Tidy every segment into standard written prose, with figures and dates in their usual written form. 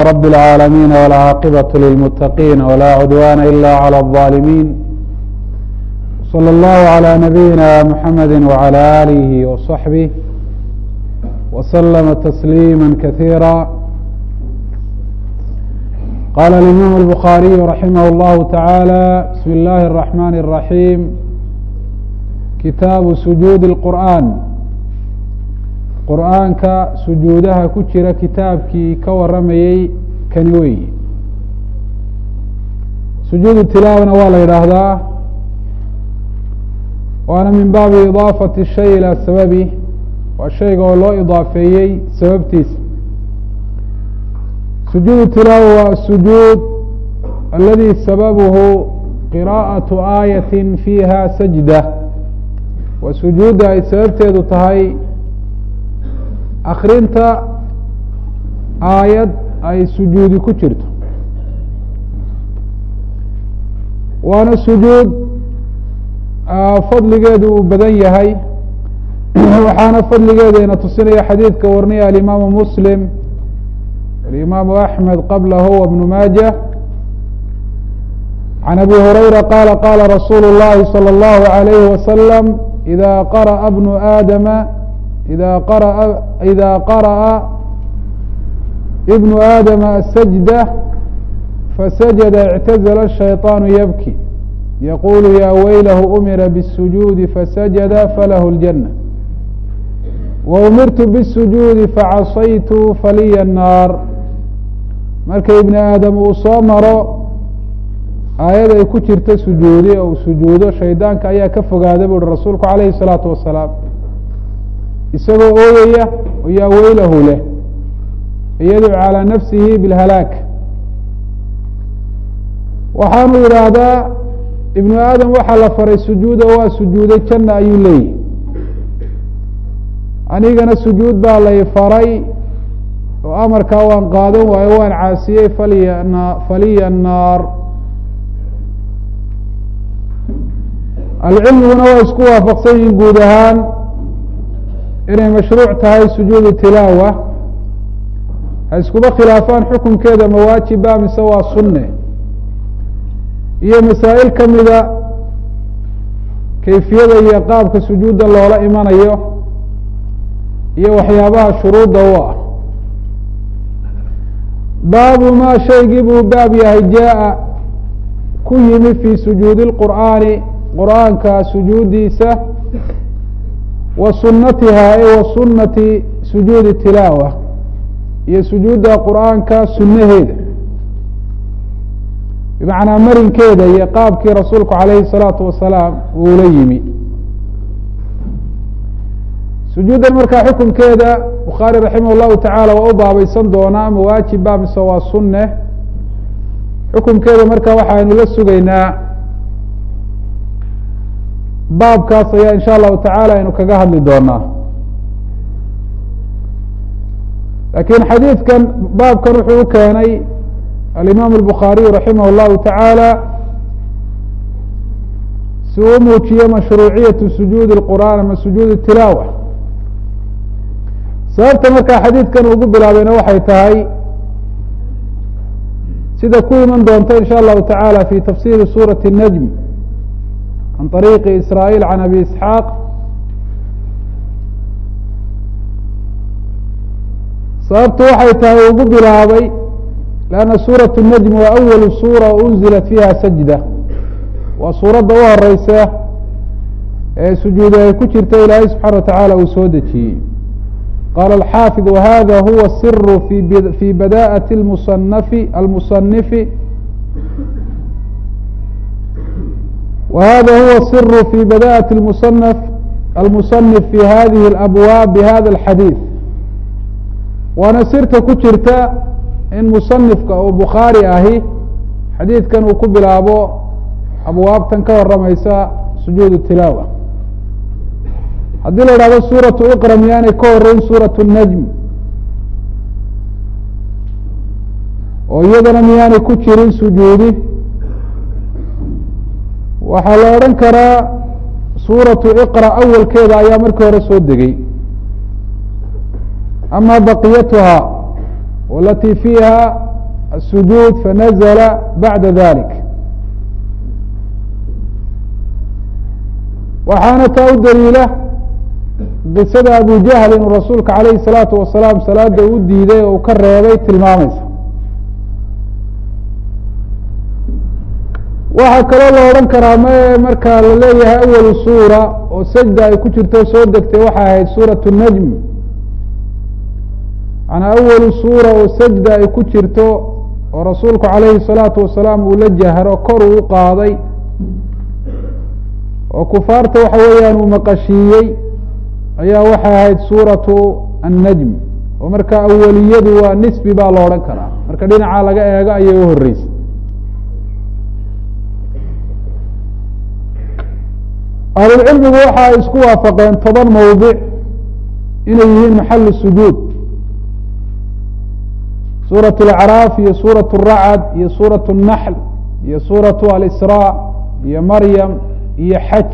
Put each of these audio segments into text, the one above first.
رب العالمين والعاقبة للمتقين ولا عدوان إلا على الظالمين. صلى الله على نبينا محمد وعلى آله وصحبه وسلم تسليما كثيرا. قال الإمام البخاري رحمه الله تعالى: بسم الله الرحمن الرحيم. kitaabu sujuudi اlqur'aan, qur'aanka sujuudaha ku jira kitaabkii ka waramayey kani weyi. sujuudu tilaawana waa la yidhaahdaa, waana min baabi idaafati shay ilaa sababi, waa shayga oo loo idaafeeyey sababtiisa. sujuudu tilaawa waa sujuud aladi sababuhu qiraa'atu aayatin fiiha sajda, waa sujuudda ay sababteedu tahay akrinta aayad ay sujuudi ku jirto. waana sujuud fadligeedu uu badan yahay, waxaana fadligeedayna tusinaya xadiidka warinaya alimaamu muslim, alimaamu axmed qablahu wabnu maaja can abi hurayra qaala qaala rasuulu اllahi salى اllahu عalayhi wasalam: إذا قرأ ابن آدم إذا قرأ ابن آدم السجدة فسجد اعتزل الشيطان يبكي يقول يا ويله أمر بالسجود فسجد فله الجنة وأمرت بالسجود فعصيت فلي النار. marka ibn aadam uu soo maro aayad ay ku jirta sujuudi ou sujuudo, shaydaanka ayaa ka fogaada bu uhi rasuulku calayhi الsalaatu wasalaam, isagoo ooyaya oo yaa weylahu leh, yadcu calىa nafsihi biاlhalaak. waxaanu yidhaahdaa ibnu aadam waxaa la faray sujuuda, waa sujuuday janna ayuu leeyihi, anigana sujuud baa lay faray oo amarkaa waan qaadan waayo waan caasiyey, faliya الnaar. alcilmiguna waa isku waafaqsan yihiin guud ahaan inay mashruuc tahay sujuudu tilaawa, ha iskuba khilaafaan xukunkeeda mawaajiba mise waa sunne, iyo masaa'il ka mida kayfiyada iyo qaabka sujuudda loola imanayo iyo waxyaabaha shuruudda u ah. baabu maa shaygii buu baab yahay jaa ku yimi fii sujuudi اlqur'aani, qur'aanka sujuudiisa, wa sunatiha wa sunati sujuudi tilaawa, iyo sujuudda qur'aanka sunaheeda, bimacnaa marinkeeda iyo qaabkii rasuulku calayhi الsalaatu wasalaam uula yimi. sujuuddan markaa xukunkeeda bukhaari raximah اllahu tacaala waa u baabaysan doonaa, ma waajiba mise waa sunne. xukunkeeda markaa waxaynu la sugaynaa baabkaas ayaa in sha allahu tacaala aynu kaga hadli doonaa. laakiin xadiidkan baabkan wuxuu u keenay alimaam الbukhaariyu raximah اllahu tacaala si uu muujiyo mashruuciyatu sujuudi اlqur'aan ama sujuud tilaawa. sababta markaa xadiidkan ugu bilaabayna waxay tahay sida ku iman doonta in sha allahu tacaala fi tafsiri suurati الnajm can طariiqi israaيil can abi isxaaq. sababtu waxay tahay ugu bilaabay lanna suuraة الnajm waa awalu suura unzilat fiiha sajda, waa suuradda u horeysa ee sujuuda ay ku jirta ilaahay subxaana wa tacaala uu soo dejiyey. qaala alxaafid wahada huwa siru fi bada'ati almusanifi وhada huwa الsir في bada'ة almuصنif fi hadihi اlabwaab bhada اlxadiiث. waana sirta ku jirta in musanifka oo bukhaari ahi xadiidkan uu ku bilaabo abwaabtan ka waramaysa sujuud tilaawa. haddii la idhahdo suuraةu iqra miyaanay ka horeyn suuraة الnajm, oo iyadana miyaanay ku jirin sujuudi, waxaa la odhan karaa suuraةu iqra awalkeeda ayaa markii hore soo degay, ama baqiyatuha walatii fiiha السجود فنزل بعد ذلك. waxaana taa u daliila qisada abu jahl inuu rasuulka calayhi الsalaatu wasalaam salaada u diiday oo u ka reebay tilmaamaysa. waxaa kaloo la odhan karaa marka la leeyahay awalu suura oo sajda ay ku jirto soo degtay waxay ahayd suuraة الnajm, manaa awalu suura oo sajda ay ku jirto oo rasuulku calayhi الsalaatu wasalaam uu la jahro kor uu u qaaday oo kufaarta waxa weeyaan uu maqashiiyey ayaa waxay ahayd suuraةu الnajm, oo marka awaliyadu waa nisbi baa la odhan karaa, marka dhinaca laga eego ayay u horeysay. ahlulcilmigu waxa ay isku waafaqeen 10 mawdic inay yihiin maxalu sujuud, suuraة اlacraaf iyo suuraة الracd iyo suuraة الnaxl iyo suuraة alisrاء iyo maryam iyo xaj.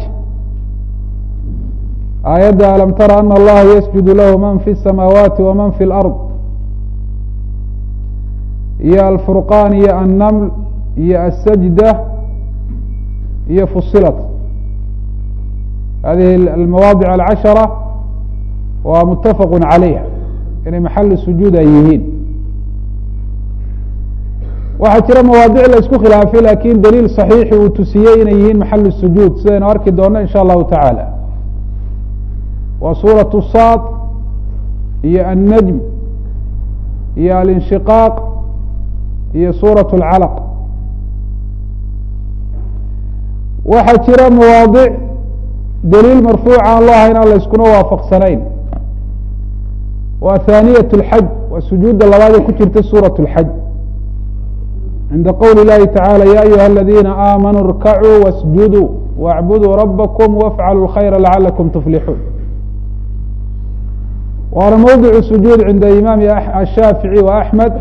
aayadda alam tara ana allaha yasjudu lahu man fi الsamaawaati waman fi اlأrض iyo alfurqaan iyo annml iyo asajda iyo fusilat. hadihi almawaadic alcashara waa mutafaq calayha inay maxalu sujuud ay yihiin. waxaa jira mawaadic la isku khilaafay lakin daliil صaxiixi uu tusiyey inay yihiin maxalu sujuud sidaynu arki doono in sha allahu tacaala. waa suuraة sad iyo الnajm iyo alinshiqaaq iyo suuraة اlcalaq. waxaa jira mawaadic daliil marfuuca aan loo ahayn aan la iskuna waafaqsanayn. waa thaaniyaة اlxaj, waa sujuudda labaad ee ku jirta suuraة اlxaj cinda qowli اllahi tacaalى ya ayuha aladiina aamanuu اrkacuu wasjuduu wاcbuduu rabakm wafcaluu اlkhayra lacalakum tuflixuun. waana mawdic sujuud cinda imaami ashaafiعي wa axmed.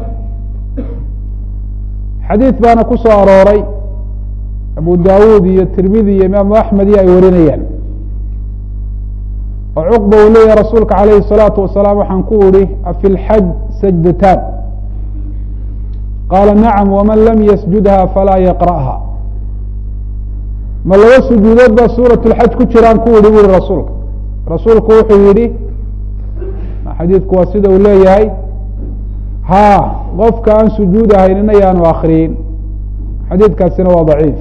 xadiid baana ku soo arooray abu dawuud iyo tirmidi iyo imaamu axmed iyo ay warinayaan oo cuqba uu leeyahay rasuulka calayhi الsalaatu wasalaam waxaan ku idhi afi lxaj sajdataan qaala nacam waman lam yasjudha falaa yaqra'ha. ma laba sujuudood baa suuraة اlxaj ku jiraan ku idhi buri rasuulka. rasuulku wuxuu yihi xadiidku waa sida uu leeyahay haa qofka aan sujuud ahaynin ayaanu akriyin. xadiidkaasina waa daciif.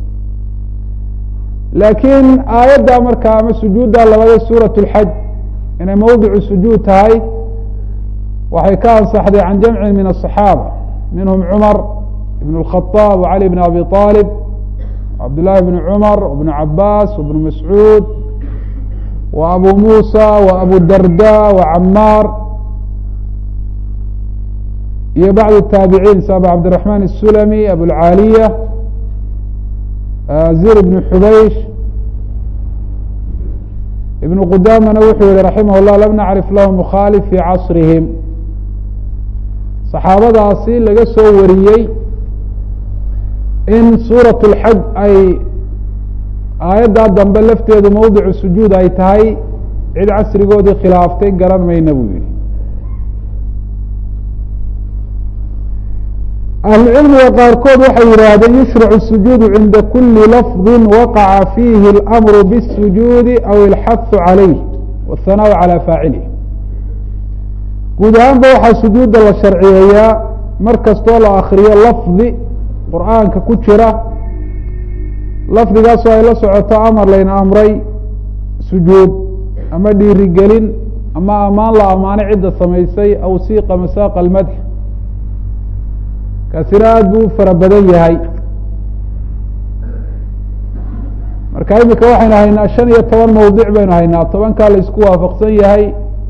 laakiin aayadda markaa ama sujuudda labada suuraة اlxaj inay mawdicu sujuud tahay waxay ka ansaxday can jamci min الصaxaabة minhum cumar ibn الkhaطاab وcali bn abi طaalib cabd llahi bn cumar wbn cabaas wbn mascuud wa abu musa wa abu darda wa camaar iyo bacd الtaabiciin sa abu cabdiلرaحman الsulami abulcaaliya zir ibn xubaysh. ibn qudamana wuxuu yihi raximah الlah lam nacrif lahu mukhaalif fi casrihim. saxaabadaasi laga soo wariyey in suuraة اlxaj ay aayaddaa dambe lafteedu mawdicu sujuud ay tahay cid casrigoodii khilaaftay garan mayna buu yihi. ahlucilmiga qaarkood waxay yidhaahdeen yushracu الsujuudu cinda kuli lafظi waqaca fiihi اlamru bالsujuudi aw ilxahu calayh wاthanaaءu calى faacilih. guud ahaanba waxaa sujuudda la sharciyeeyaa mar kastoo la akriyo lafdi qur'aanka ku jira lafdigaasoo ay la socoto amar layna amray sujuud ama dhiirigelin ama ammaan la ammaanay cidda samaysay aw siiqa masaaqa almadx. kaasina aada buu u fara badan yahay. marka imika waxaynu haynaa 15 mawdic baynu haynaa 10kaa la isku waafaqsan yahay.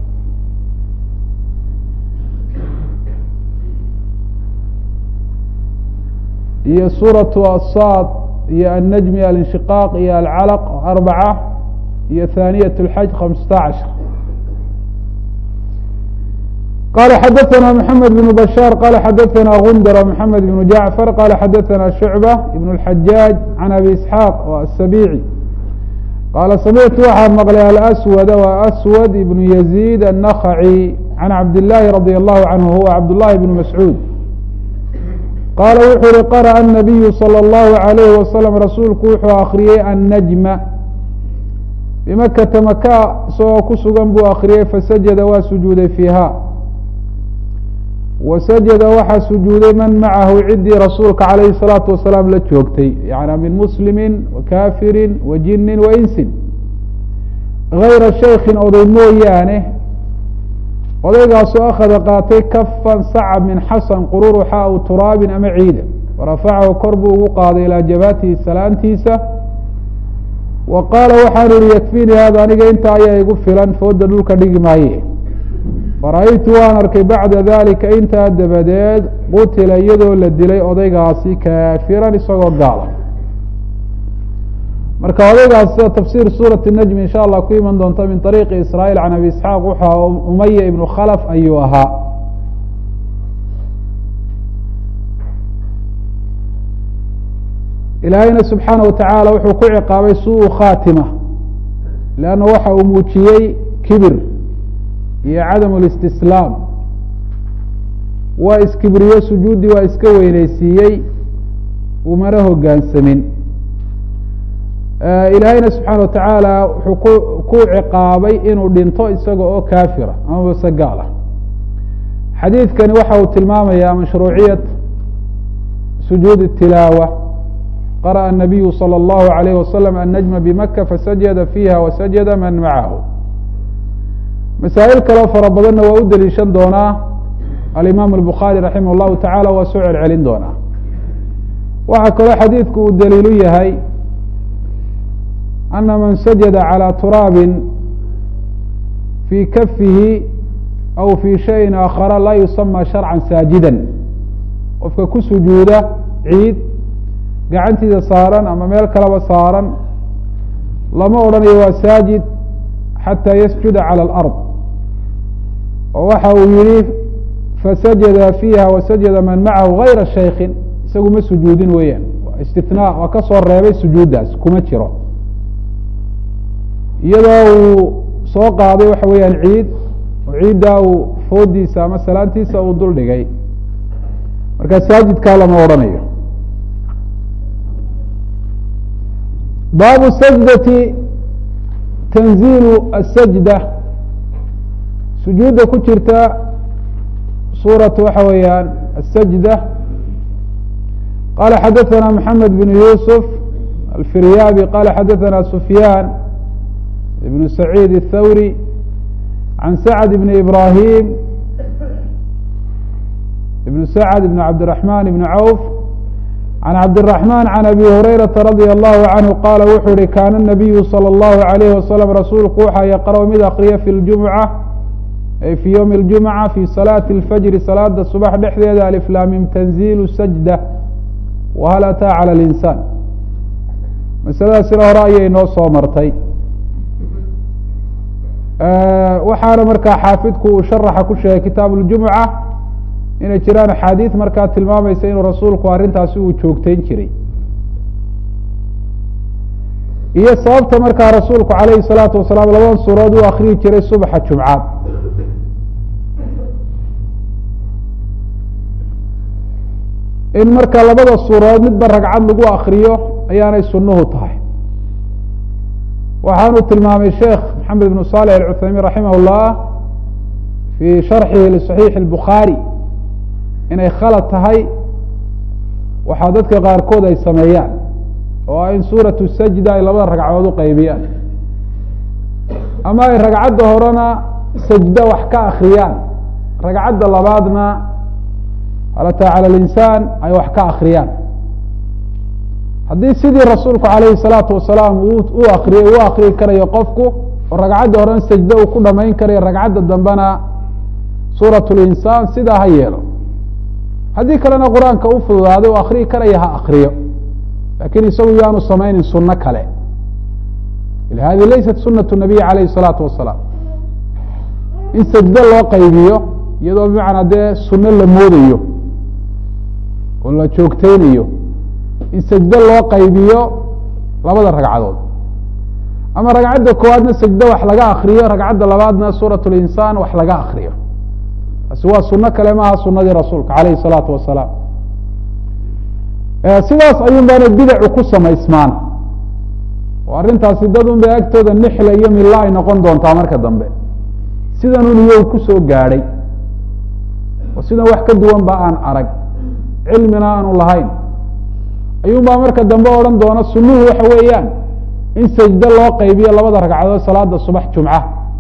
iyo suuraة الsad iyo الnajm iyo alinshiqaaq iyo alcalq 4 iyo thaaniyaة اlxaj 15. qala xadaثna mحamed بن bashاr qala xadaثna gundr mحamed بن jacfar qala xadaثna shucbة ibn الxajaaج can abi isxaaq الsabici qala samictu waxaan maqlay alswad wa aswad ibn yazid الnakhaci can cabd الlahi radي الlahu canhu huwa cabd الlahi bn mascuud qaala wuxuu uhi qara'a الnabiyu salى اllahu عalayhi wasalam rasuulku wuxuu akriyey annajma bimakata maka isagoo ku sugan buu akriyey fasajada waa sujuuday fiiha wasajada waxaa sujuuday man macahu ciddii rasuulka calayhi الsalaatu wasalaam la joogtay yani min muslimi wakafiri wajini wainsin gayra shaykin oday mooyaane odaygaasoo akhada qaatay kafan sacab min xasan qururuxa aw turaabin ama ciida warafacahu kor buu ugu qaaday ilaa jabaatihi salaantiisa wa qaala waxaanu ihi yakfiinii hada aniga intaa ayaa igu filan fooda dhulka dhigi maaye fara-aytu waan arkay bacda dalika intaa dabadeed qutila iyadoo la dilay odaygaasi kaafiran isagoo gaala marka odaygaas sida tafsiir suurati najm in sha allah ku iman doonta min ariiqi israail can abi isxaaq wuxuu umaya ibnu khalaf ayuu ahaa ilaahayna subxaana watacaala wuxuu ku ciqaabay suu khaatima leanna waxa uu muujiyey kibir iyo cadam listislaam waa iskibriye sujuuddii waa iska weyneysiiyey umana hogaansamin ilaahayna subxaana watacaala wuxuu ku ciqaabay inuu dhinto isaga oo kaafira ama base gaala xadiidkani waxa uu tilmaamayaa mashruuciyat sujuud الtilaawa qara'a الnabiyu salى اllahu عalayh wasalam annajma bimaka fasajada fiiha wasajada man macahu masaa'il kaloo fara badanna waa u deliishan doonaa alimaam الbukhaari raximah اllahu tacala waa soo celcelin doonaa waxaa kaloo xadiidku uu daliilu yahay ana man sajada calى turaabi fii kafihi aw fii shayin aakhara laa yusama sharcan saajida qofka ku sujuuda ciid gacantiisa saaran ama meel kaleba saaran lama odhanayo waa saajid xataa yasjuda calى اlأrض oo waxa uu yihi fasajada fiiha wasajada man macahu gayra shaykin isagu ma sujuudin weeyaan istinaa waa ka soo reebay sujuuddaas kuma jiro iyadoo uu soo qaaday waxa weeyaan ciid oo ciiddaa uu foodiisa ama salaantiisa uu dul dhigay markaa saajidkaa lama odhanayo baabu sajdati tanziilu asajda sujuudda ku jirta suuratu waxa weeyaan asajda qala xadaثana maxamed bn yusuf alfiryaabi qala xadaثana sufyaan ibn saciid الthawri can sacd bn ibrahim ibn sacd ibn cabdiraحman ibn cawf can cabdالرaحman can abi hurayraةa radي allahu canhu qaala wuxuu ihi kaana الnabiyu salى اllahu عalayh wasalam rasuulku waxaa yaqrأu mid akriya fi اljumca ay fi ywmi اljumca fi salaati اlfajri salaada subax dhexdeeda aliflaamim tanziilu sajda wahal ataa calى اlinsaan masalada sida hore ayay noo soo martay waxaana markaa xaafidku uu sharaxa ku sheegay kitaabu اljumca inay jiraan axaadiid markaa tilmaamaysa inuu rasuulku arrintaasi uu joogteyn jiray iyo sababta markaa rasuulku calayhi الsalaatu wasalaam labadan suuraod u akriyi jiray subaxa jumcaad in marka labada suuradood midba ragcad lagu akriyo ayaanay sunuhu tahay waxaanu tilmaamay sheekh maxamed ibn salح alcuthaymin raximah اllah fii sharxihi liصaxiixi اlbukhaari inay khalad tahay waxaa dadka qaarkood ay sameeyaan oo ah in suuratu sajda ay labada ragcadood u qaybiyaan ama ay ragcadda horena sajdo wax ka akriyaan ragcadda labaadna hal ataa calى اlinsaan ay wax ka akriyaan haddii sidii rasuulku calayhi الsalaatu wasalaam u akriyi karayo qofku oo ragcadda horena sajdo uu ku dhamayn karayo ragcadda dambena suuraة اlinsaan sidaa ha yeelo haddii kalena qur-aanka u fududaaday oo akriyi karaya ha akriyo lakin isagu yaanu samaynin suno kale hadi laysat sunaة الnabiy alayh الsalaatu wasalaam in sajdo loo qaybiyo iyadoo bimacnaa dee suno la moodayo oo la joogteynayo in sajdo loo qaybiyo labada ragcadood ama ragcadda koowaadna sajdo wax laga akriyo ragcadda labaadna suuraة اlinsaan wax laga akriyo taasi waa suno kale maaha sunadii rasuulka alayhi الsalaatu wasalaam sidaas ayuun baana bidacu ku samaysmaan oo arrintaasi dad un bay agtooda nixla iyo milla ay noqon doontaa marka dambe sidan un iyow ku soo gaadhay oo sidan wax ka duwan ba aan arag cilmina aanu lahayn ayuun baa marka dambe odhan doona sunnuhu waxa weeyaan in sajdo loo qaybiyo labada ragcadood salaada subax jumca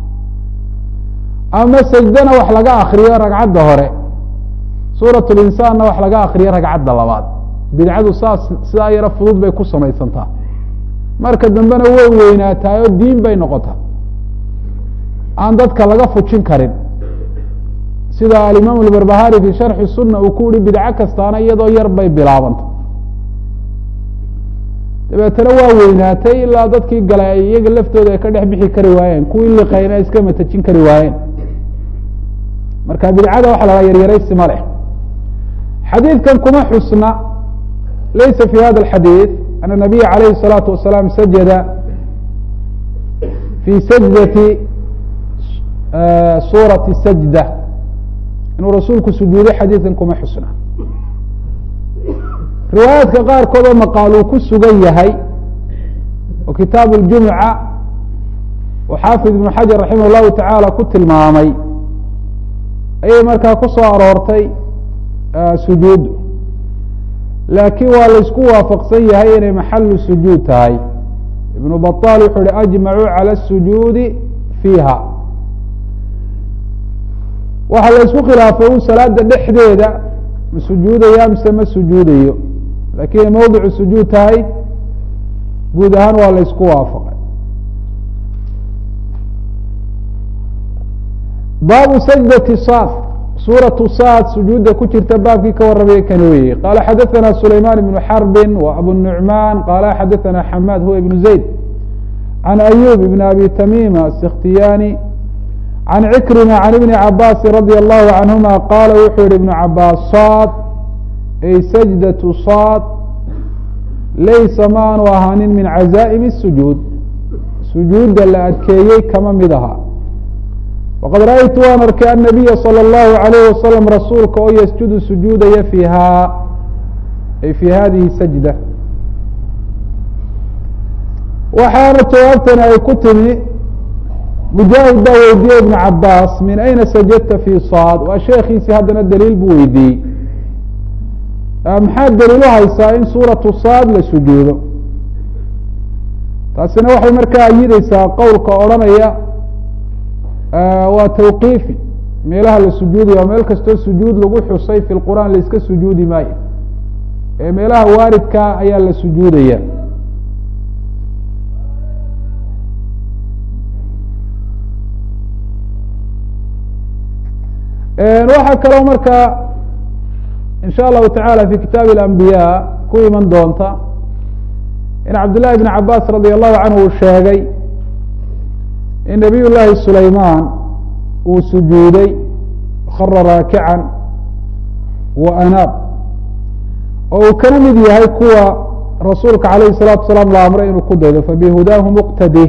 ama sajdana wax laga akriyo ragcadda hore suurat linsaanna wax laga akriyo ragcadda labaad bidcadu saas sidaa yaro fudud bay ku samaysantaa marka dambena way weynaataa oo diin bay noqotaa aan dadka laga fujin karin sida alimaam albarbahari fi sharxi sunna uu ku yihi bidco kastaana iyadoo yar bay bilaabanta dabeetana waa weynaatay ilaa dadkii galay ay iyaga laftooda ay ka dhex bixi kari waayeen kuwii liqayna iska matajin kari waayeen marka bidcada waxa la yaryaraysi ma leh xadiidkan kuma xusna laysa fi hada alxadiid ana nabiya calayhi الsalaatu wasalaam sajada fi sajdati suurati sajda inuu rasuulku sujuuday xadiidkan kuma xusna riwaayaadka qaarkood oo maqaal uu ku sugan yahay oo kitaabu اljumuca oo xaafid ibnu xajar raximah اllahu tacaala ku tilmaamay ayay markaa ku soo aroortay sujuud laakiin waa laysku waafaqsan yahay inay maxalu sujuud tahay ibnu baطal wuxuu hi ajmacuu calى الsujuudi fiiha waxaa laysku khilaafay u salaada dhexdeeda ma sujuudaya mise ma sujuudayo lakin mawdicu sujuud tahay guud ahaan waa laysku waafaqay baabu sajdati sad suuratu sad sujuudda ku jirta baabkii ka warramaya kan weye qaala xadaثana sulayman ibnu xarbi wa abu nucman qaala xadaثana xamaad huwa ibnu zayd can ayub ibn abi tamima asikhtiyani can cikrima can ibni cabaasi radi allahu canhuma qaala wuxuu yihi ibnu cabaas sad ay sajdatu sad laysa ma aanu ahaanin min cazaa'im الsujuud sujuudda la adkeeyey kama mid aha waqad ra'aytu waan arkay annabiya salى اllahu عalayh wasalam rasuulka oo yasjudu sujuudaya fiiha ay fi hadihi sajda waxaana jawaabtani ay ku timi mujaahid baa weydiiyey ibn cabaas min ayna sajadta fi sad waa sheekiisii haddana daliil buu weydiiyey maxaa daliil u haysaa in suuratu sad la sujuudo taasina waxay markaa ayideysaa qowlka odhanaya waa tawqiifi meelaha la sujuudayo waa meel kastoo sujuud lagu xusay fi lqur'aan laiska sujuudi maayo ee meelaha waaridka ayaa la sujuudaya waxaa kaloo markaa in sha allahu taعala fi kitaabi اlambiya ku iman doonta in cabdالlahi bn cabaas radi allahu canhu uu sheegay in nabiy llaahi sulayman uu sujuuday khara raakican wa anaab oo uu kana mid yahay kuwa rasuulka alayh الsalatu asalaam la amray inuu ku daydo fabihudaahu muqtadi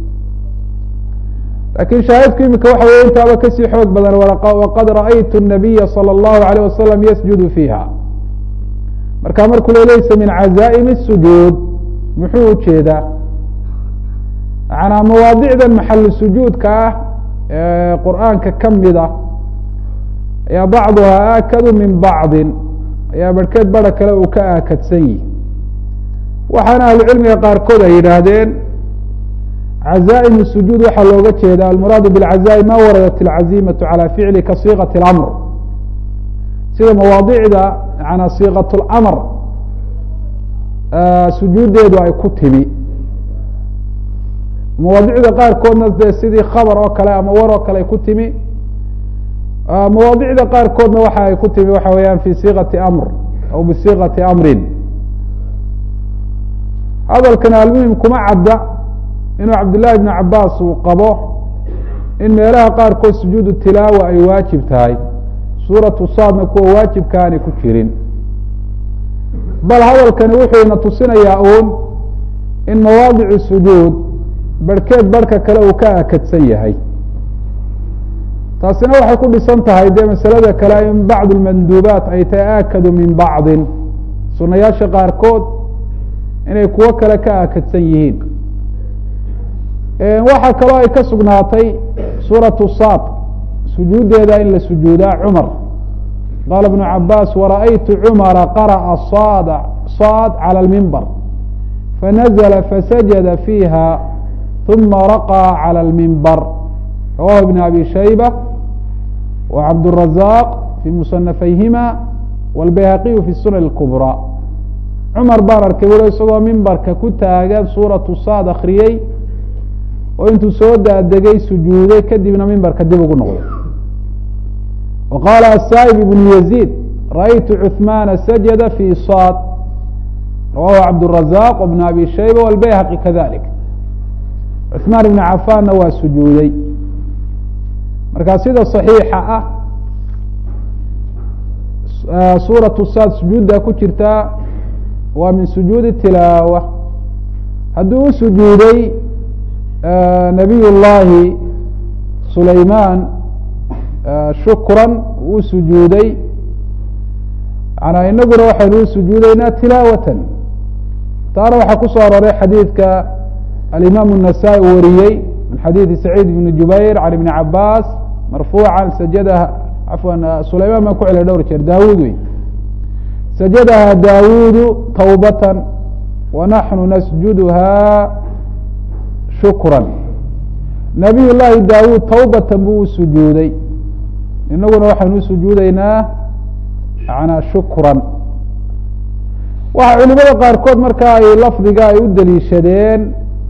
lakin shaahidku imika waxa wey intaaba kasii xoog badan waqad ra'aytu الnabiya salى اllahu عalيه wasalam yasjudu fiiha marka markuu le laysa min cazaa'im الsujuud muxuu ujeedaa manaa mawaadicdan maxalu sujuudka ah ee qur'aanka ka mida ayaa bacduhaa aakadu min bacdin ayaa barhkeed bara kale uu ka aakadsan yihi waxaana ahlucilmiga qaarkood ay yidhaahdeen cazaa'im الsujuud waxaa looga jeeda almuraadu bاlcazaa'im ma waradat اlcazimaةu calى ficli ka siiqaة اlamr sida mawaadicda manaa siiqaة اlamr sujuuddeedu ay ku timi mawaadicda qaarkoodna dee sidii khabar oo kale ama war oo kale ay ku timi mawaadicda qaarkoodna waxa ay ku timi waxa weeyaan fi siiqati amr aw bisiiqati amrin hadalkan almuhim kuma cadda inuu cabdالlahi bn cabaas uu qabo in meelaha qaarkood sujuudu tilaawa ay waajib tahay suuratu saadna kuwa waajibka aanay ku jirin bal hadalkani wuxuu ina tusinayaa uun in mawaadicu sujuud barhkeed barhka kale uu ka aakadsan yahay taasina waxay ku dhisan tahay dee masalada kale in bacd اlmanduubaat ay tahay aakadu min bacdin sunayaasha qaarkood inay kuwo kale ka akadsan yihiin. waxaa kaloo ay ka sugnaatay suuraةu sad sujuudeeda in la sujuudaa cumar. qaala iبnu cabaas wara'aytu cumara qarأa sad calى اlmimbar fanazla fasajada fiiha ثuma raqى calى اlmimbar rawahu ibn abi shayba wcabdالrazaq fi musanafayhima wاlbayhaqiyu fi sunan اlkubrى. cumar baan arkay walo isagoo mimbarka ku taagan suuraةu sad akriyey oo intuu soo daadegay sujuuday kadibna mimbarka dib ugu noqday. wa qaala asaa'ib ibnu yaziid ra'aytu cuثmaana sajada fi sad rawahu cabdالrazaq wbn abi shayba wاlbayhaqi kadalik. cuثmaan ibn cafaanna waa sujuuday. markaa sida صaxiixa ah suuraةu sad sujuudda ku jirtaa waa min sujuudi tilaawa. hadduu u sujuuday nabiy llaahi sulaymaan shukran uu sujuuday inaguna waxaynu u sujuudeynaa tilaawatan. taana waxaa ku soo aroray xadiidka alimaam النasaaئي wariyey min xadiidi saciid bn jubayr can ibni cabaas marfuuca sajadaha afwan sulaymaan baan ku celay dhowr jeer daawuud wey sajadaha daawuudu tawbatan wanaxnu nasjudha shukran. nabiy llaahi daawuud tawbatan buu u sujuuday inaguna waxaynu u sujuudeynaa shukran. waxaa culimada qaarkood markaa ay lafdiga ay u daliishadeen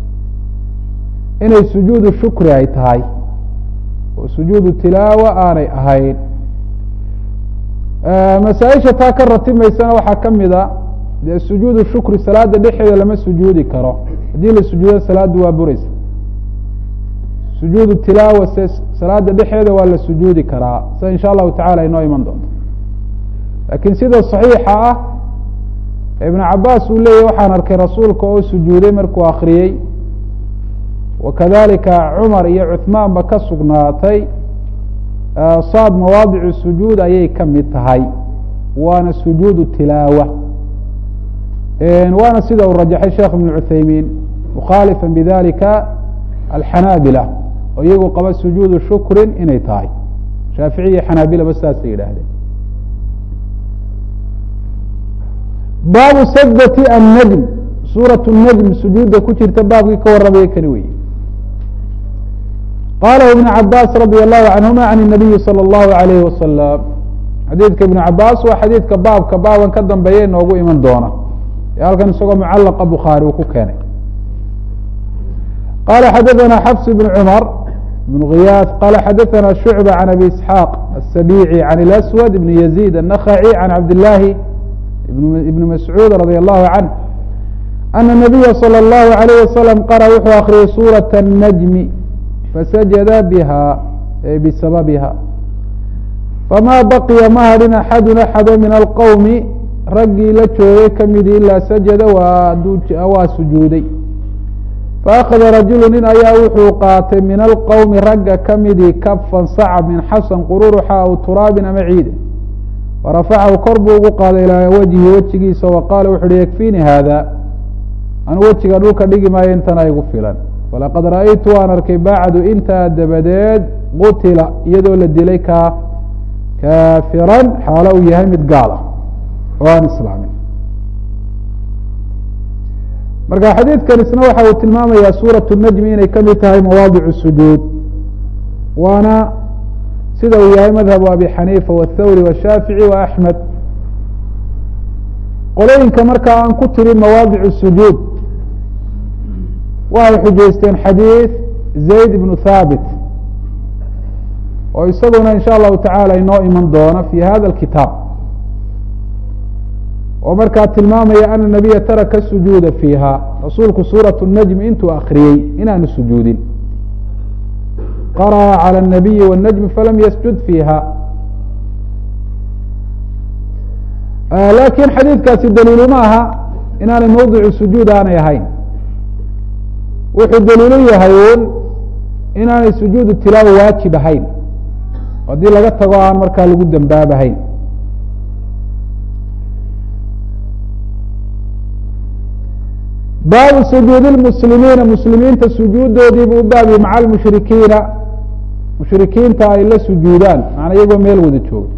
inay sujuudu shukri ay tahay oo sujuudu tilaawa aanay ahayn. masaaisha taa ka ratimaysana waxaa kamida dee sujuudu shukri salaada dhexeeda lama sujuudi karo. haddii la sujuudo salaadu waa bureysa. sujuudu tilaawa se salaada dhexeeda waa la sujuudi karaa sida in sha allahu tacala inoo iman doonto. laakiin sida صaxiixa ah ibn cabaas uu leeyahy waxaan arkay rasuulka oo sujuuday markuu akriyey wakadalika cumar iyo cuثmaan ba ka sugnaatay saad mawaadicu sujuud ayay kamid tahay waana sujuudu tilaawa. waana sida uu rajaxay sheekh ibn cuthaymin mukhaalifa bidalika alxanaabila oo iyagu qaba sujuudu shukrin inay tahay. shaaficiya xanaabilaba saasay yidhaahdeen. baabu sajdati annajm suuraة الnajm sujuudda ku jirta baabkii ka warramaya kani weye. qalahu ibn cabaas radi allahu canhuma can الnabiyi salى اllahu alayhi wasalam. xadiidka ibn cabaas waa xadiidka baabka baaban ka dambeeya inoogu iman doona ee halkan isagoo mucalaqa bukhaari uu ku keenay. qala xadaثna xfs bn cmar bn ghiyaas qala xadaثna shucba can abi isxaaq aلsabici can اlaswad bn yazid الnakhaci can cabdillaahi ibn mascuud radi allahu canh ana الnabiya salى اllahu عalayh wasalam qara wuxuu akriyay suuraة الnajmi fasajada biha bisababiha fama baqiya ma hadhin axadu axado min alqowmi raggii la joogay kamidi ilaa sajada waa sujuuday. faأkhada rajulu nin ayaa wuxuu qaatay min alqowmi ragga kamidii kafan sacab min xasan qururuxa aw turaabin ama ciide warafacahu kor buu ugu qaaday ilaa wajhi wejigiisa waqaala wuxu uhi yakfiini haada anu wejiga dhulka dhigi maayo intana igu filan. falaqad ra'aytu waan arkay bacdu intaa dabadeed qutila iyadoo la dilay kaafiran xaalo uu yahay mid gaal ah oo aan islaamin. marka xadiidkan isna waxa uu tilmaamayaa suuraة الnajmi inay kamid tahay mawaadic sujuud waana sida uu yahay madhabu abi xaniifa wاthawri washaafici وaxmed. qolooyinka markaa aan ku tirin mawaadic sujuud waxay xujaysteen xadiid zayd ibnu thaabit oo isaguna in sha allahu tacala inoo iman doona fi hada اkitaab oo markaa tilmaamaya ana nabiya taraka sujuuda fiiha rasuulku suuraة الnajm intuu akriyey inaanu sujuudin. qarأa calى الnabiyi wالnajmi falam ysjud fiiha. lakin xadiidkaasi daliilu ma aha inaanay mawdicu sujuud aanay ahayn. wuxuu daliilu yahay un inaanay sujuudu tilaawa waajib ahayn haddii laga tago aan markaa lagu dembaabahayn. baabu sujuudi lmuslimiina muslimiinta sujuudoodii buu baabi maca almushrikiina mushrikiinta ay la sujuudaan macnaa iyagoo meel wada jooga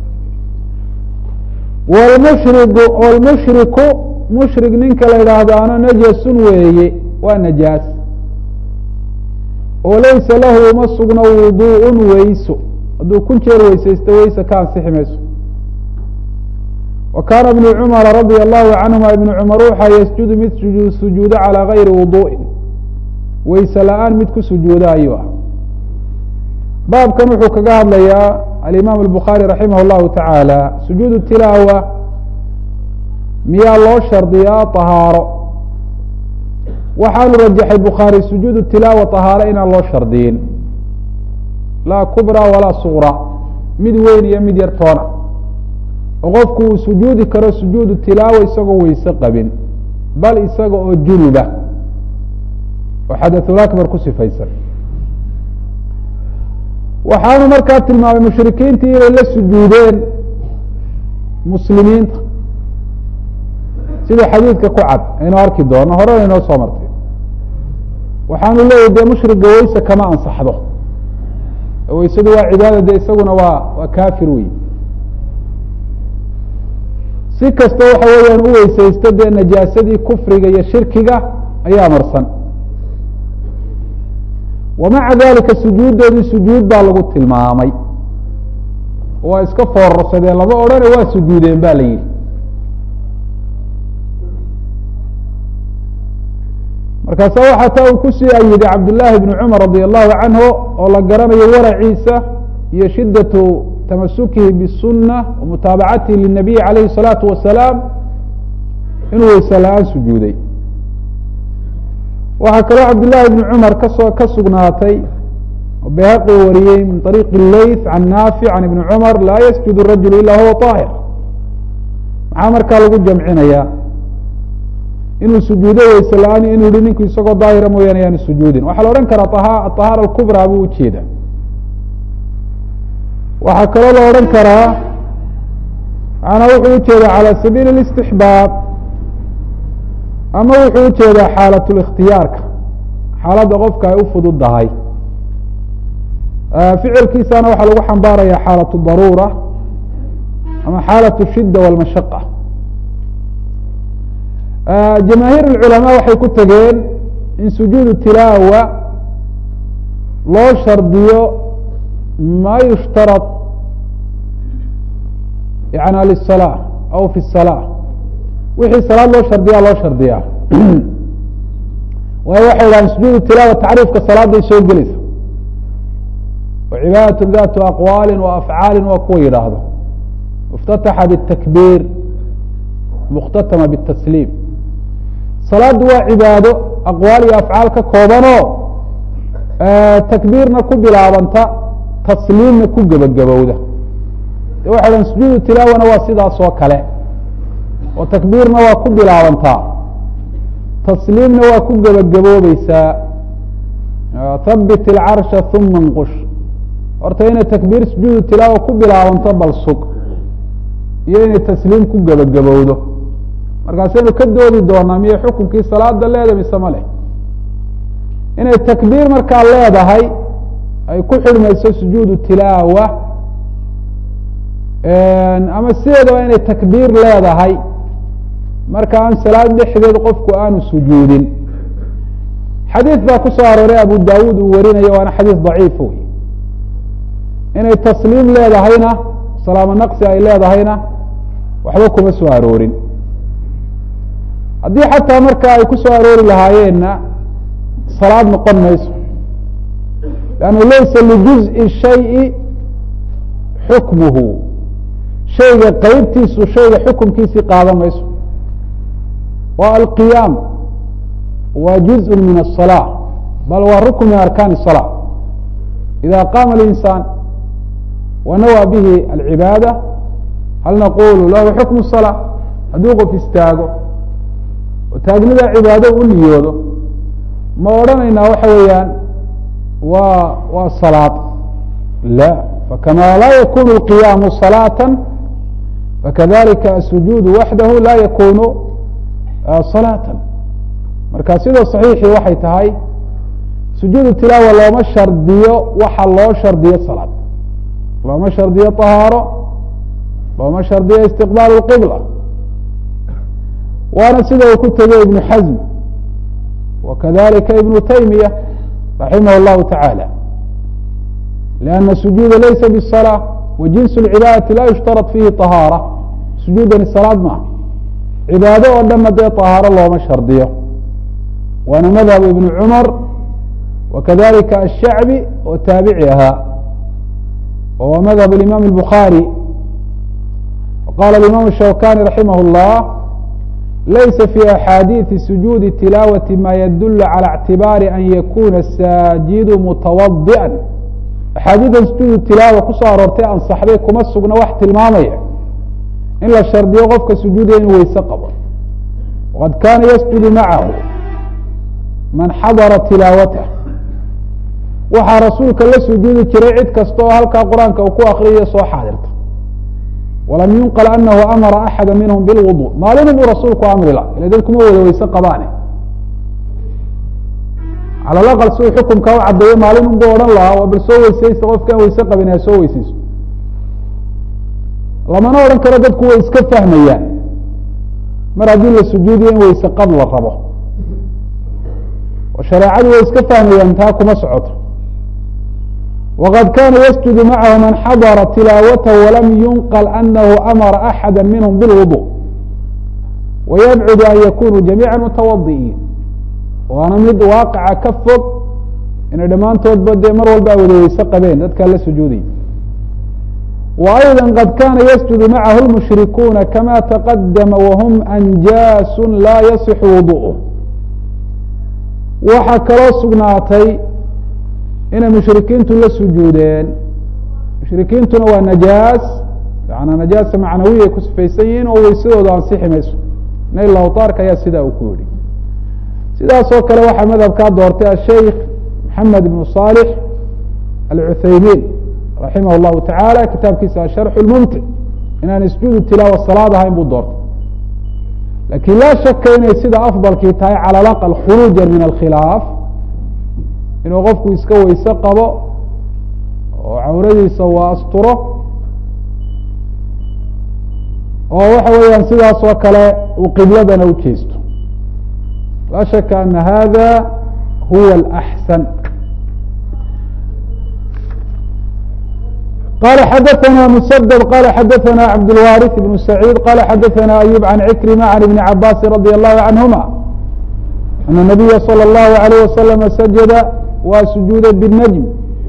wlmushriku mushrik ninka la yidhaahdaano najasun weeye waa najaas oo laysa lahu uma sugno wuduءun weyso hadduu kun jeer weysaysto weyse ka ansixi mayso wa kaana ibnu cumara radia allahu canhuma ibnu cumar waxaa yasjudu mid sujuudo calىa gayri wuduءin weyse la-aan mid ku sujuuda ayuu ah baabkan wuxuu kaga hadlayaa alimaam الbukhaarي raximah اllahu taعaalى sujuud tilaawa miyaa loo shardiyaa طahaaro waxaanu rajaxay bukhaari sujuud tilaawa طahaaro inaan loo shardiyin laa kubra walaa sugra mid weyn iyo mid yar toona oo qofku uu sujuudi karo sujuudu tilaawa isagoo weyse qabin bal isaga oo junuba oo xadaثulakbar ku sifaysan waxaanu markaa tilmaamay mushrikiintii inay la sujuudeen muslimiinta sida xadiidka ku cad aynu arki doono horena inoo soo martay waxaanu leeyahy dee mushriga weyse kama ansaxdo weysadu waa cibaada de isaguna waa kafir wey si kasta waxa weeyaan u weysaysto dee najaasadii kufriga iyo shirkiga ayaa marsan wamaca dalika sujuuddoodii sujuud baa lagu tilmaamay waa iska foorarsadeen lama odhane waa sujuudeen ba la yihi markaasa waxaa taa uu kusii ayiday cabdالlahi bn cumar radi allahu canhu oo la garanayo waraciisa iyo shidaةu tamasukihi bالsuna wamutaabacatihi lلnabiy alayhi الsalaaةu wasalaam inuu weyse la-aan sujuuday waxaa kaloo cabdالlahi bn cumar ka sugnaatay oo bayhaqi wariyey min طariiq اleyth can naafic can ibni cumar laa yasjud الrajul ila huwa طaahir maxaa markaa lagu jamcinaya inuu sujuudo weyse la-aan inuu yihi ninku isagoo daahira mooyaane yaanu sujuudin waxaa la odhan karaa aطahaara اkubraa buu ujeeda waxaa kaloo la odhan karaa manaa wuxuu ujeeda calى sabiili الاstixbaab ama wuxuu ujeedaa xaalaة الاkhtiyaarka xaaladda qofka ay u fududahay ficilkiisana waxaa lagu xambaaraya xaalaة daruura ama xaalaة الshida wاlmashaqa jamaahiir اculamaa waxay ku tegeen in sujuud tilaawa loo shardiyo ma yushtarط yani liلsalaa aw fi الsalaa wixii salaad loo shardiyaa loo shardiyaa waayo waxay dhahaan sujuud tilaawa tacriifka salaaday soo gelaysa wa cibaadaة datu aqwaali wa afcaali waa kuwa yidhaahdo اftataxa bالtakbiir mukhtatama bالtasliim salaadu waa cibaado aqwaal iyo afcaal ka koobanoo takbiirna ku bilaabanta tasliimna ku gebagabowda de waxay dhahan sujuud tilaawana waa sidaas oo kale oo takbiirna waa ku bilaabantaa tasliimna waa ku gebagaboobeysaa habit ilcarsha uma nqush horta inay takbiir sujuudu tilaawa ku bilaabanto bal sug iyo inay tasliim ku gebagabowdo markaasaynu ka doodi doonaa miyay xukunkii salaada leeda mise ma leh inay takbiir markaa leedahay ay ku xidhmayso sujuudu tilaawa ama sideedaba inay takbiir leedahay marka aan salaad dhexdeed qofku aanu sujuudin xadiid baa ku soo arooray abu dawuud uu warinayo waana xadiis daciif wey inay tasliim leedahayna salaamo naqsi ay leedahayna waxba kuma soo aroorin haddii xataa marka ay ku soo aroori lahaayeenna salaad noqon mayso lannu laysa lijuزءi shayءi xukmuhu shayga qeybtiisu shayga xukumkiisii qaadan mayso wa alqiyaam waa juزء min الصalاة bal waa rukn min arkaan الصalاة إida qaama الإnsaan wanawى bihi alcibaadة hal naqulu lahu xukm الصalاة hadduu qof istaago oo taagnida cibaado u niyoodo ma odhanaynaa waxa weeyaan waa salaad la fakama laa yakunu الqiyaamu صalaaة fakadalika الsujuud waxdahu la yakunu صalaaة marka sida صaxiixii waxay tahay sujuudu tilaawa looma shardiyo waxa loo shardiyo salaad looma shardiyo طahaaro looma shardiyo istiqbaal اqibla waana sida uu ku tegey ibnu xasm wakadalika ibnu taymiya raximah اllahu taعaalى لأن السujuuda laysa bالصلاة وجinس الcibaadaةi la yushtarط fihi طahaarة sujuudani salaad maaha cibaado oo dhama dee طahaaro looma shardiyo waana madhab ibn cmar wakadalika الshacbi oo taabici ahaa wa madhab الimam الbخarي qala الimam الshawkani raximah الlah laysa fi axaadiiثi sujuudi tilaawaةi ma yadul calى اctibaari an yakuna الsaajidu mutawaضiئa axaadiidan sujuudu tilaawa kusoo aroortay ansaxday kuma sugna wax tilmaamaya in la shardiyo qofka sujuudaya inuu weyse qabo waqad kaana yasjudu macahu man xadara tilaawatah waxaa rasuulka la sujuudi jiray cid kasta oo halkaa qur-aanka uu ku akriyo soo xaadirta walam yunqal anahu amara axada minhum bilwudu maalin buu rasuulku amri la ila dad kuma wada weyse qabaane calى اaqل si uu xukumka u cadeeyo maalin un buu odhan lahaa waa bal soo weysaysta qofkaan weyse qabin ha soo weysayso lamana odhan karo dadku way iska fahmayaan mar haddii la sujuudiyo in weyse qab la rabo oo shareecadu way iska fahmayaan taa kuma socoto waqad kana yasjudu macahu man xadara tilaawatahu walam yunqal anahu amara axada minhm bilwudu wayabcud an yakunuu jamiica mutawadi'iin waana mid waaqaca ka fog inay dhammaantoodba dee mar walba wada weyse qabeen dadkaa la sujuuday wa ayضا qad kana yasjudu macahu اlmushrikuuna kama taqadama wahum anjaasu laa yasixu wuduءh waxaa kaloo sugnaatay inay mushrikiintu la sujuudeen mushrikiintuna waa najaas yana najaasa macnawiyay ku sifaysan yihiin oo weysadooda ansixi mayso nail awtaarka ayaa sidaa uu ku yihi sidaas oo kale waxaa madhabkaa doortay asheikh maxamed ibnu صالح alcuthaymin raximah الlahu taعalى kitaabkiisa asharx اlmumtic inaan sujuudu tilaawa salaad ahayn buu doortay lakin laa shaka inay sida afdalkii tahay calى اaqل khuruuja min alkhilaaf inuu qofku iska weyse qabo oo cawradiisa waa asturo oo waxa weeyaan sidaas oo kale uu qibladana u jeesto لا شhك أن hذا هو الأحسن قال xdثna مسدد قال xdثna عبدالوارث بن سعيد قال xdثna أيوب عن عكرمة عن بن عباس رضي الله عنهما أن النبي صلى الله عليه وسلم سجد waa سجوuda بالنجم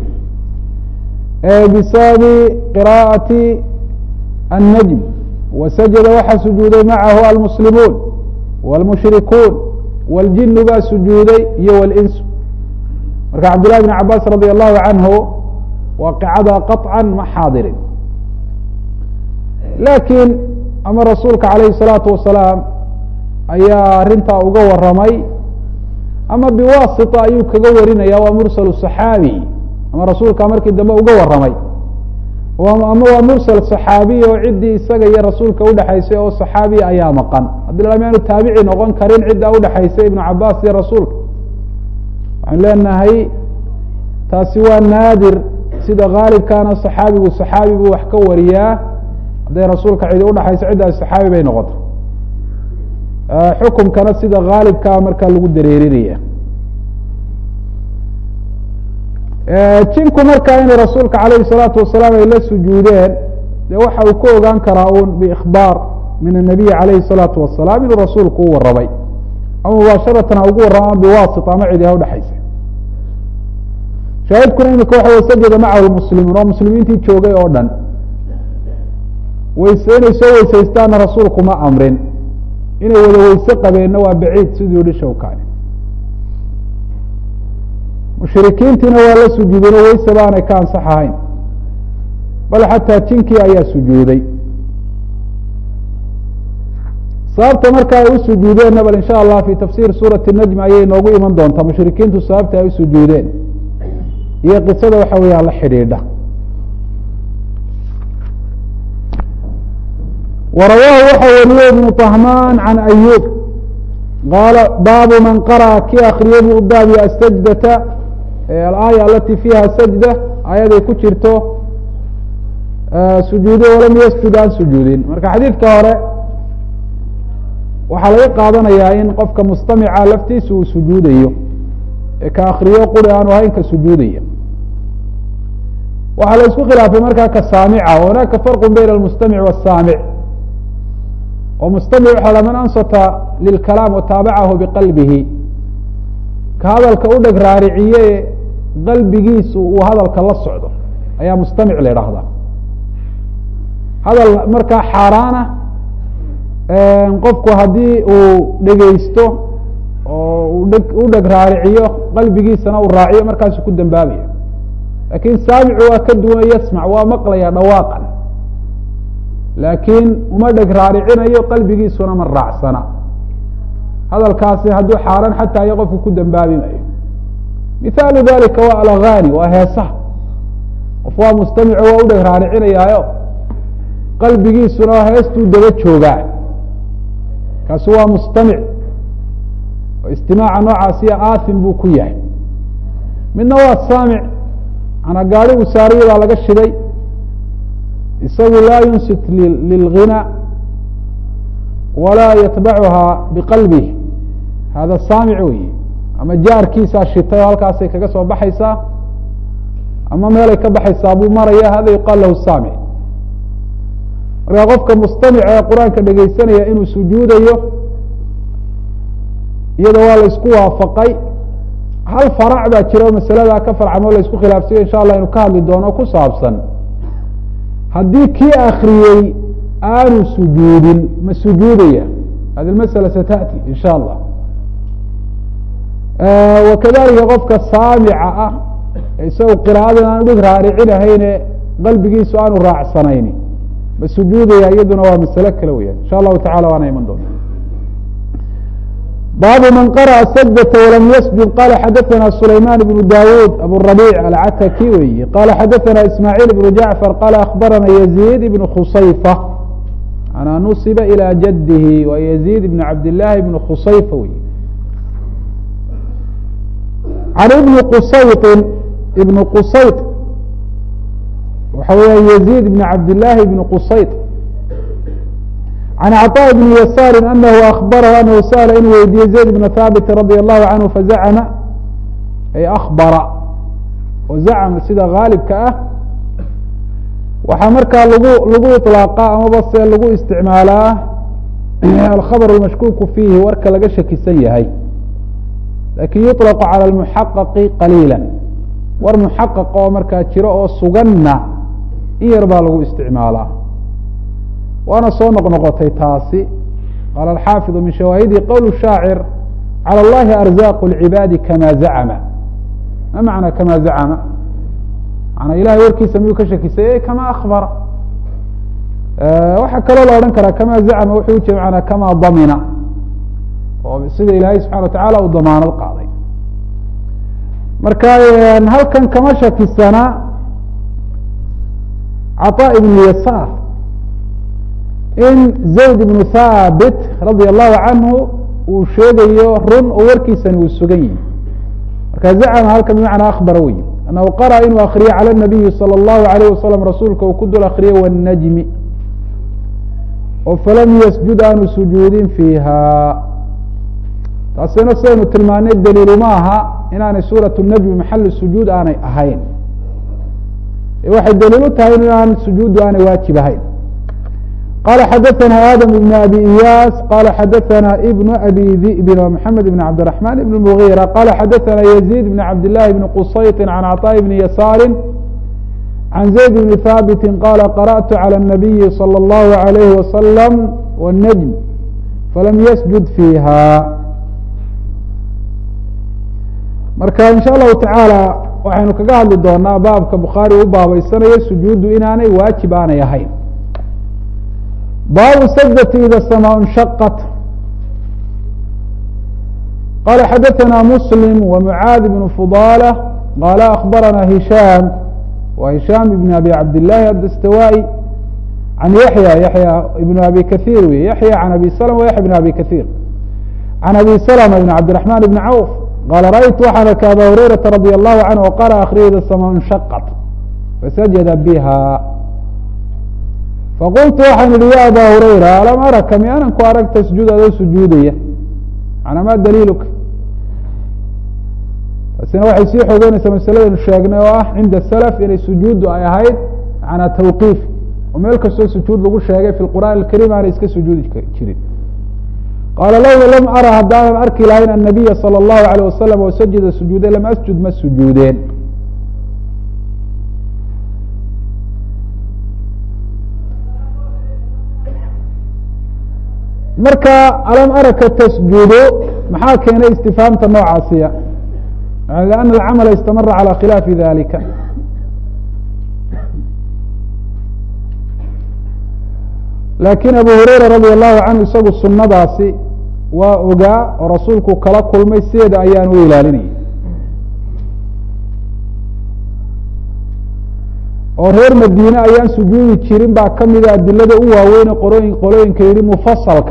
بسبب قراءة النجم وسجد waxa سجوuday معه المسلمون والمشhركون wاljinu baa sujuuday iyo wاlinsu marka cabdالlahi بn cabaas radي الlahu canhu waaqicada qaطca ma xaadirin lakin ama rasuulka alayه الsalaaةu wasalaam ayaa arintaa uga waramay ama biwasita ayuu kaga warinaya waa mursal صaxaabi ama rasuulka markii dambe uga waramay ama waa mursal صaxaabiy oo ciddii isaga iyo rasuulka udhexaysay oo صaxaabiya ayaa maqan haddii la maanu taabici noqon karin ciddaa udhexaysay ibnu cabaas iyo rasuulka waxaan leenahay taasi waa naadir sida haalibkaana صaxaabigu صaxaabi buu wax ka wariyaa hadday rasuulka cidi udhexayso ciddaas صaxaabi bay noqota xukumkana sida haalibkaa markaa lagu dareerinaya jinku markaa inay rasuulka alayh الsalaatu wasalaam ay la sujuudeen dee waxa uu ka ogaan karaa un biikbaar min الnabiy alayhi الsalaatu wasalaam inuu rasuulku u waramay ama mubaasharatan ha ugu warramo ama biwasit ama cidi ha udhexaysa shaahidkuna imika waxa way sajada macahu muslimuun oo muslimiintii joogay oo dhan weyse inay soo weysaystaana rasuulku ma amrin inay wada weyse qabeenna waa baciid siduu yihi shawkani mushrikiintiina waa la sujuudeen oo weyse baanay ka ansax ahayn bal xataa jinkii ayaa sujuuday sababta marka ay u sujuudeenna bal insha allah fi tafsir suurati najm ayay noogu iman doontaa mushrikiintu sababta ay u sujuudeen iyo qisada waxa weeyaan la xidhiidha warawaahu waxa wariyey ibnu طahmaan can ayub qaala baabu man qara'a kii akriyay buu u baabiya asajdata alaaya alati fiiha sajda aayaday ku jirto sujuudo walam yasjud aan sujuudin marka xadiidka hore waxaa laga qaadanayaa in qofka mustamica laftiisa uu sujuudayo ee ka akriyo quri aanu ahayn ka sujuudaya waxaa la isku khilaafay markaa ka saamica hunaaka farqu bayna almustamic wasaamic oo mustamic waxaa la man ansata lilkalaam wataabacahu biqalbihi ka hadalka u dheg raariciye qalbigiisu uu hadalka la socdo ayaa mustamic la idhaahdaa hadal markaa xaaraana qofku haddii uu dhegeysto oo u dheg raariciyo qalbigiisana uu raaciyo markaasu ku dambaabayo lakin saamicu waa ka duwan yasmac waa maqlaya dhawaaqan laakiin uma dheg raaricinayo qalbigiisuna ma raacsana hadalkaasi hadduu xaaraan xataa iyo qofku ku dambaabi mayo mithaalu dalika waa alagani waa heesaha qof waa mustamico waa u dheg raaricinayaayo qalbigiisuna heestuu daba joogaa kaasi waa mustamic oo istimaaca noocaasiya aathim buu ku yahay midna waa saamic manaa gaadhigu saariya baa laga shiday isagu laa yunsit lilghina walaa yatbacuhaa biqalbih hada saamic wey ama jaarkiisaa shitay oo halkaasay kaga soo baxaysaa ama meelay ka baxaysaa buu maraya hada yuqaal lahu saamic marka qofka mustamica ee qur-aanka dhegeysanaya inuu sujuudayo iyada waa la isku waafaqay hal farac baa jira oo masaladaa ka farcamo la isku khilaafsayo insha allah inu ka hadli doono ku saabsan haddii kii akriyey aanu sujuudin ma sujuudaya hadi masala satأti in sha allah wakadalika qofka saamica ah isaga qiraaada aan dhig raaricinahayne qalbigiisu aanu raacsanayni ma sujuudaya iyaduna waa masalo kale weyan insha allahu tacala waana iman doona baabu man qarأa sajdة walam ysjud qala xadaثna sulayman bnu dawud aburabic alcataki weyi qala xadaثna ismaaعiil bnu jacfar qala akbarana yazid ibn khusayfa ana nusiba ilى jadihi wa yazid ibn cabdillaahi ibn khusayfa wey can ibni qusayطin ibn qusayط waxa weya yazid ibn cabdillaahi ibn qusayط can cطاء bni yasaari anahu akbarahu anahu sa'la inuu weydiiyey zayd bna haabit radi allahu canhu fazacma ay akbara oo zacma sida gaalibka ah waxaa markaa lagu iطlaaqa amaba se lagu isticmaalaa alkhabr اlmashkuku fiihi warka laga shakisan yahay lakin yuطlaqu calى اlmuxaqaqi qaliila war muxaqaq oo markaa jiro oo suganna in yar baa lagu isticmaalaa waana soo noqnoqotay taasi qaala alxaafiظu min shawaahidi qowl shaacir calى اllahi arzaaq اlcibaadi kama zacma ma macna kama zacma manaa ilahay warkiisa miyuu ka shakisay kama akbara waxaa kaloo la odhan karaa kama zacma wuxuu ujeeda manaa kama damina oo sida ilaahay subxana wa tacaala uu damaanad qaaday marka halkan kama shakisana caطاء ibn yasaar in zayd ibnu haabit radia allahu canhu uu sheegayo run oo warkiisani uu sugan yihi marka zacma halkan bimacnaa akbara wey anahu qara'a inuu akriye calى الnabiyi salى اllahu alayh wasalam rasuulka uu ku dul akriyey wالnajmi oo falam yasjud aanu sujuudin fiiha taasina sidaynu tilmaanay daliilu ma aha inaanay suuraة الnajmi maxalu sujuud aanay ahayn waxay daliil u tahay inaan sujuuddu aanay waajib ahayn qala xadaثna adam ibn abi iyas qala xadaثna ibn abi dhi'bin wa mحamed ibn cabdiلرaحman ibn mغira qala xadaثna yazid ibn cabdillahi ibn qusayط can cطاء ibni yasaari can zayd ibni haabiti qala qarأtu calى الnabiyi salى اllahu عalayhi wasalam wالnajm falam yasjud fiiha marka in sha allahu tacaala waxaynu kaga hadli doonaa baabka bukhaari u baabeysanayo sujuuddu inaanay waajib aanay ahayn baabu sajdati ida samaa nshaqat qala xadaثna muslim ومعاad بن فضالة qala akbarana هisham wa هisham ibn abi cabdالlahi adastawائي can yaحyى ibn abi kaثيr wey yaحyى can abi slm wa yaحya بn abi kaثيr عن أbي سلمة بن cبدالرحمن بن cوف qال رأyت waxaan arkay abا هurayرaةa رضي الله عنه وqرأ akriya ida الsmاء انshqت فسجد bha faqultu waxaan ihi ya abا هurayra alam araka mianan ku arag tasjuud adoo sujuudaya manaa ma daliilka taasina waxay sii xoogeynaysaa masaladaynu sheegnay oo ah cinda slف inay sujuuddu ay ahayd manaa twqiif oo meel kastoo sujuud lagu sheegay fi qur'aan الkarim aanay iska sujuudi jirin qaala low lam ara haddaanan arki lahayn الnabiya salى الlahu عalيه wasalam oo sajida sujuuday lam asjud ma sujuudeen marka alam araka tasjudo maxaa keenay istifhaamta noocaasiya لأn اcamla istamara calى khilaafi dalika laakiin abu hurayra radi allahu canhu isagu sunadaasi waa ogaa oo rasuulku kala kulmay sideeda ayaan u ilaalinayay oo reer madiine ayaan sujuudi jirin baa kamida adilada u waaweyn qolooyinka yihi mufasalka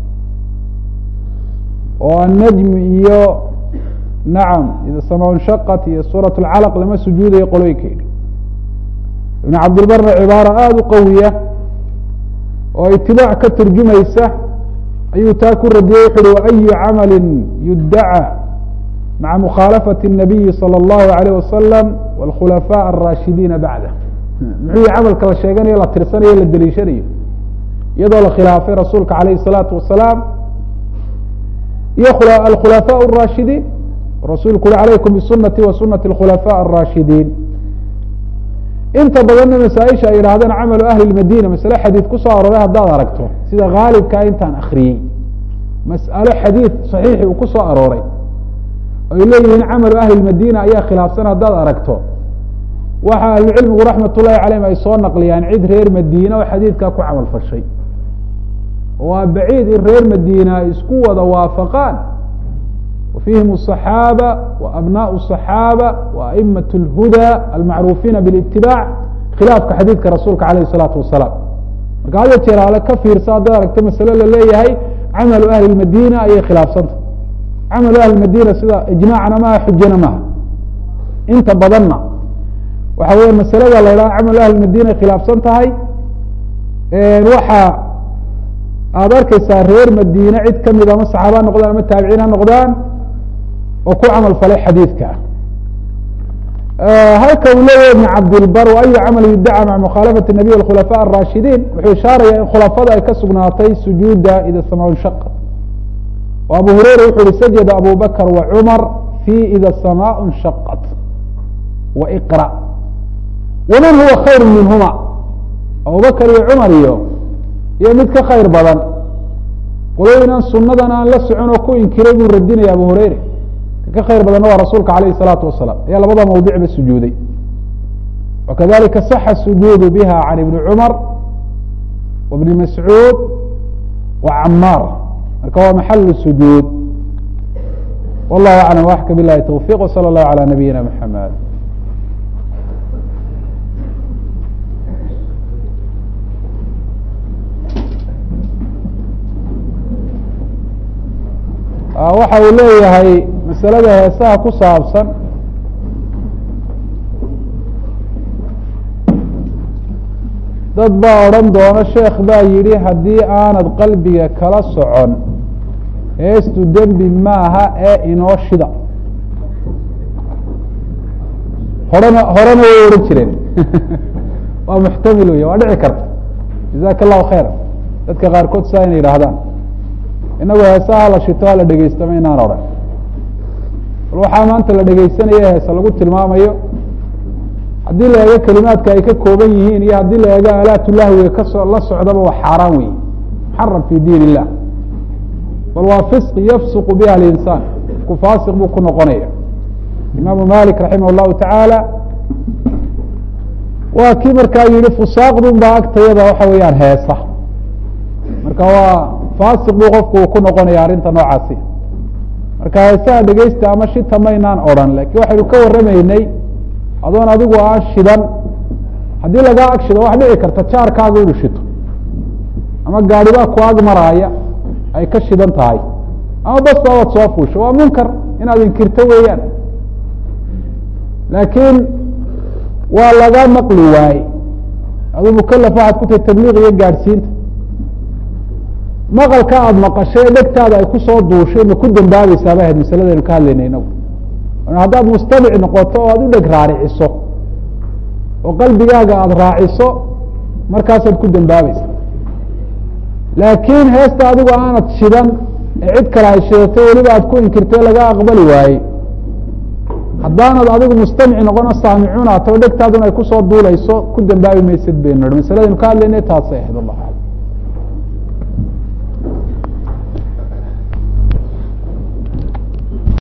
oo annajm iyo nacam ida sama nshaqat iyo suuraة اcalq lama sujuudayo qolooyinka yihi ibn cabdilbarna cibaara aada u qawiya oo itibaac ka turjumaysa ayuu taa ku radiyey wuxu uhi وأyu camali yudacى maعa mukhaalafaةi الnabiyi salى الlahu عalيه wasalam wاlkhulafاء الraashidiina bacdah muxuu camalka la sheeganayo la tirsanayo la deliishanayo iyadoo la khilaafay rasuulka alayh الsalaatu wasalaam iyo alkhulafاء الraashidiin rasuulku ui alaykum bsunati wa sunati اkhulafاء الraashidiin inta badanna masaaisha ay yidhahdeen camalu ahli madina masale xadiid kusoo arooray haddaad aragto sida haalibkaa intaan akriyey mas'alo xadiid صaxiixi uu kusoo arooray ay leeyihiin camalu ahli madina ayaa khilaafsan haddaad aragto waxa ahlucilmigu raxmat ullahi calayhim ay soo naqliyaan cid reer madiina oo xadiidkaa ku camal fashay waa baciid in reer madiina ay isku wada waafaqaan وفيهم الصحاaبة وأبناء الصحاaبة وأئمة الهudى المacروفiina بالاتibاع khiلaafka xadيidka rasuulka عalيه الصلاaةu وaسaلاam marka hada jeer ale ka fiirsa haddaad aragto masale laleeyahay camalu ahli الmadina ayay khilaafsanta camalu ahli madina sida iجmاacna maha xujana maha inta badanna waxa weya masalada la ydhaha camalu ahli madina ay khilaafsan tahay waxa aad arkeysaa reer madine cid kamid ama saxaaba ha noqdaan ama taabiciin ha noqdaan oo ku camal falay xadiidka halka uu leeyahy ibn cabdilbar وأyu camal yudacى maca mukhaalafaةi الnabiy اkhulafاء الraashidiin wuxuu ishaaraya in khulafada ay ka sugnaatay sujuuda ida الsmاء انshaqt o abu hurayra wuxu uhi sajada abu bakr وcmar fي ida الsmاء انshaqt وإqrأ waman huwa khayr minhuma abu bakr iyo cmar iyo mid ka khayr badan qolooyin aan sunadan aan la socon oo ku inkiray buu radinaya abu hurayra ka khayr badanna waa rasuulka alayh الsalaatu wasalaam ayaa labada mawdicba sujuuday wakadalika صaxa الsujuudu biha can ibni cumar wa bni mascuud wa camaar marka waa maxalu sujuud wallahu aclam waxka bilahi towfiq wslى اllahu alى nabiyina mxamed waxa uu leeyahay masalada heesaha ku saabsan dad baa odhan doona sheekh baa yidhi haddii aanad qalbiga kala socon heestu dembi maaha ee inoo shida horena way odhan jireen waa muxtamil wey waa dhici karta jazaka allahu khayra dadka qaarkood saa inay yidhaahdaan inagu heesaha la shito hala dhegeysta ma inaan odhan bal waxaa maanta la dhegeysanaya heese lagu tilmaamayo haddii la eego kelimaadka ay ka kooban yihiin iyo haddii la eego alaatulahwiga kasoo la socdaba waa xaaraan wey muxaram fi diin illah bal waa fisqi yafsuqu biha alinsaan ku faasiq buu ku noqonaya imaamu malik raximah llahu tacaala waa kii markaa yihi fusaaqdun baa agtayada waxa weeyaan heesa marka waa faasiq buu qofku uu ku noqonaya arrinta noocaasi marka heesaha dhegeysta ama shita maynaan odhan lakin waxaynu ka warramaynay adoon adigu aan shidan haddii lagaa ag shido wax dhici karta jaarkaaga inu shito ama gaadhibaa ku ag maraaya ay ka shidan tahay ama bas baabad soo fuusho waa munkar inaad inkirto weeyaan laakiin waa laga maqli waaye aduu mukalaf waxaad ku tahay tabliiq iyo gaadhsiinta maqalka aada maqashay dhegtaada ay kusoo duushay ma ku dambaabaysaa bay ahayd masaladaynu ka hadlayna inagu haddaad mustamic noqoto oo aada u dheg raariciso oo qalbigaaga aada raaciso markaasaad ku dambaabaysaa laakiin heesta adigu aanad shidan ee cid kale ay shidatay weliba aad ku inkirtay laga aqbali waayey haddaanad adigu mustamici noqono saamicuun ato dhegtaaduna ay kusoo duulayso ku dambaabi maysid baynu masaladaynu ka hadlayna taasay ahayd allah